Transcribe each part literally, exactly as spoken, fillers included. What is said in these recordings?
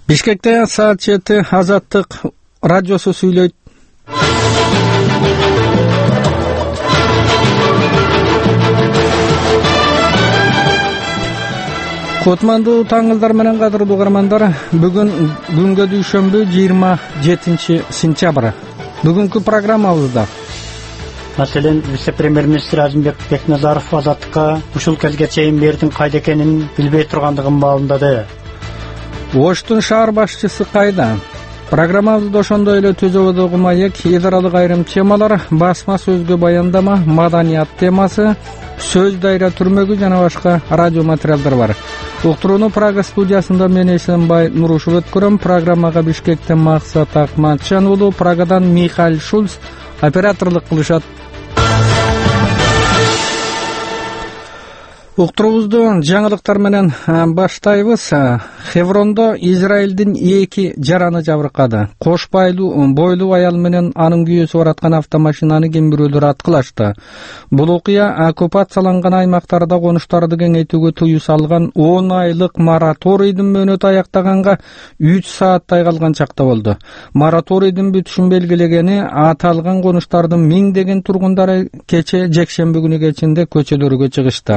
Бишкекте саат жети Азаттык радиосу сүйлөйт. Кутмандуу таңылдар менен кадырлуу угармандар, бүгүн күнгө дүйшөмбү жыйырма жетинчи сентябрь. Бүгүнкү программабызда Маселен, вице-премьер-министр Азимбек Бекназаров Азаттыкка ушул кезге чейин бердин кайда экенин билбей тургандыгын маалымдады. Оштун шаар башчысы кайда? Программабызда ошондой эле түзөбөдөгү маек, эл аралык айрым темалар, басма сөзгө баяндама, маданият темасы, сөз дайра түрмөгү жана башка радио материалдар бар. Уктурууну Прага студиясында мен Эсенбай Нурушев өткөрөм. Программага Бишкектен Максат Акматжан уулу, Прагадан Михаил Шульц операторлук кылышат. Уктуруубузду жаңылыктар менен баштайбыз. Хеврондо Израилдин эки жараны жабыркады. Кош бойлуу аял менен анын күйөөсү бараткан автомашинаны ким бирөөлөр аткылашты. Бул окуя оккупацияланган аймактарда конуштарды кеңейтүүгө тыюу салган он айлык мораторийдин мөөнөтү аяктаганга үч сааттай калган чакта болду. Мораторийдин бүтүшүн белгилегени аталган конуштардын миңдеген тургундары кече жекшемби күнү кечинде көчөлөргө чыгышты.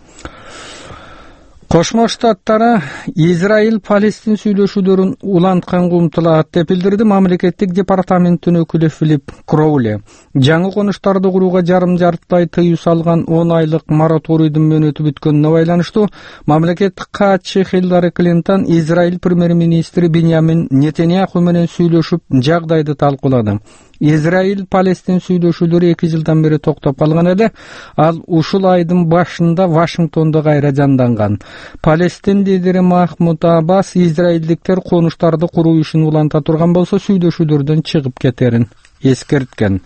Кошмо Штаттары Израиль Палестин сүйлөшүүлөрүн улантканга умтулат деп билдирди мамлекеттик департаменттин өкүлү Филипп Кроули. Жаңы конуштарды курууга жарым жартылай тыюу салган он айлык мораторийдин мөөнөтү бүткөнүнө байланыштуу мамлекеттик катчы Хиллари Клинтон Израиль премьер-министри Биньямин Нетаньяху менен сүйлөшүп жагдайды талкуулады. Израиль Палестин сүйлөшүүлөрү эки жылдан бери токтоп калган эле. Ал ушул айдын башында Вашингтондо кайра жанданган. Палестин лидери Махмуд Аббас израилдиктер конуштарды куруу ишин уланта турган болсо сүйлөшүүлөрдөн чыгып кетерин эскерткен.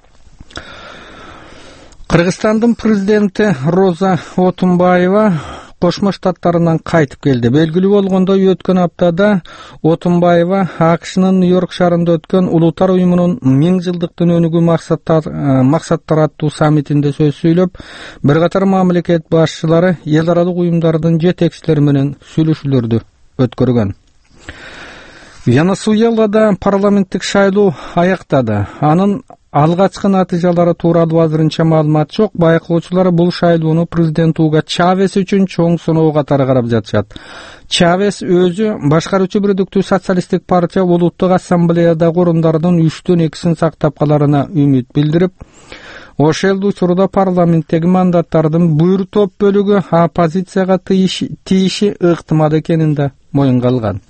Кыргызстандын президенти Роза Отунбаева Кошмо Штаттарынан кайтып келди. Белгилүү болгондой, өткөн аптада Отунбаева АКШнын Нью-Йорк шаарында өткөн Улуттар уюмунун миң жылдыктын өнүгүү максаттар максаттар аттуу саммитинде сөз сүйлөп, бир катар мамлекет башчылары эл аралык уюмдардын жетекчилери менен сүйлөшүүлөрдү өткөргөн. Венесуэлада парламенттик шайлоо аяктады. Анын алгачкы натыйжалары тууралуу азырынча маалымат жок. Байкоочулар бул шайлоону президент Уго Чавес үчүн чоң сыноо катары карап жатышат. Чавес өзү башкаруучу бирдиктүү социалисттик партия улуттук ассамблеядагы орундардын үчтөн экисин сактап каларына үмүт билдирип, ошол учурда парламенттеги мандаттардын бир топ бөлүгү оппозицияга тийиши ыктымал экенин да моюнга алган.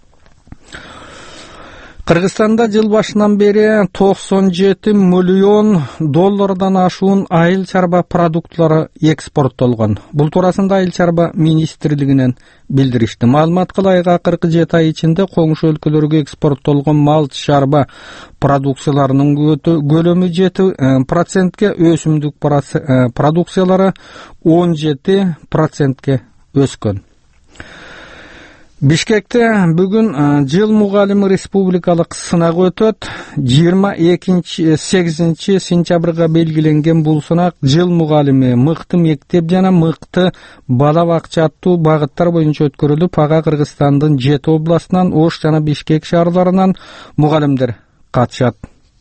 Кыргызстанда жыл башынан бери токсон жети миллион доллардан ашуун айыл чарба продуктлары экспорттолгон. Бул туурасында айыл чарба министрлигинен билдиришти. Маалыматка ылайык акыркы жети ай ичинде коңшу өлкөлөргө экспорттолгон мал чарба продукцияларынын көлөмү жети процентке, өсүмдүк продукциялары он жети процентке өскөн. Бишкекте бүгүн жыл мугалими республикалык сынак өтөт. жыйырма сегизинчи сентябрга белгиленген бул сынак жыл мугалими, мыкты мектеп жана мыкты бала бакча аттуу багыттар боюнча өткөрүлүп, ага Кыргызстандын жети областынан, Ош жана Бишкек шаарларынан мугалимдер катышат.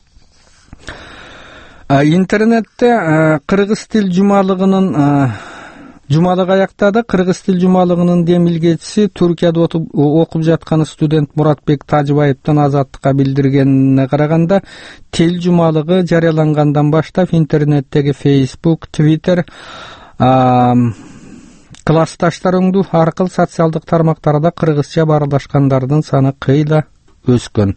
Интернетте кыргыз тил жумалыгынын Жумалык аяктады. Кыргыз тил жумалыгынын демилгечиси Түркияда окуп жаткан студент Муратбек Тажыбаевдин Азаттыкка билдиргенине караганда, тил жумалыгы жарыялангандан баштап интернеттеги Facebook, Twitter, классташтар өңдүү аркылуу социалдык тармактарда кыргызча баарлашкандардын саны кыйла өскөн.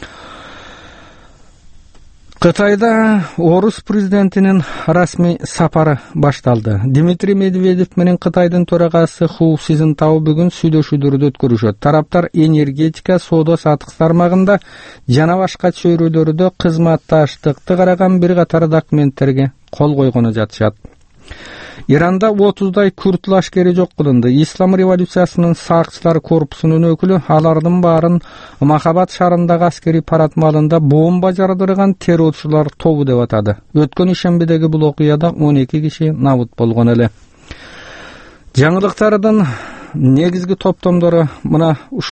Кытайда орус президентинин расмий сапары башталды. Дмитрий Медведев менен Кытайдын төрагасы Ху Цзиньтао бүгүн сүйлөшүүлөрдү өткөрүшөт. Тараптар энергетика, соода сатык тармагында жана башка чөйрөлөрдө кызматташтыкты караган бир катар документтерге кол койгону жатышат. Иранда отуздай күрт лашкери жок кылынды. Ислам революциясынын сакчылар корпусунун өкүлү алардын баарын Махабат шаарындагы аскери парад маалында бомба жардырган террорчулар тобу деп атады. Өткөн ишембидеги бул окуяда он эки киши набыт болгон эле. Жаңылыктардын негизги топтомдору мына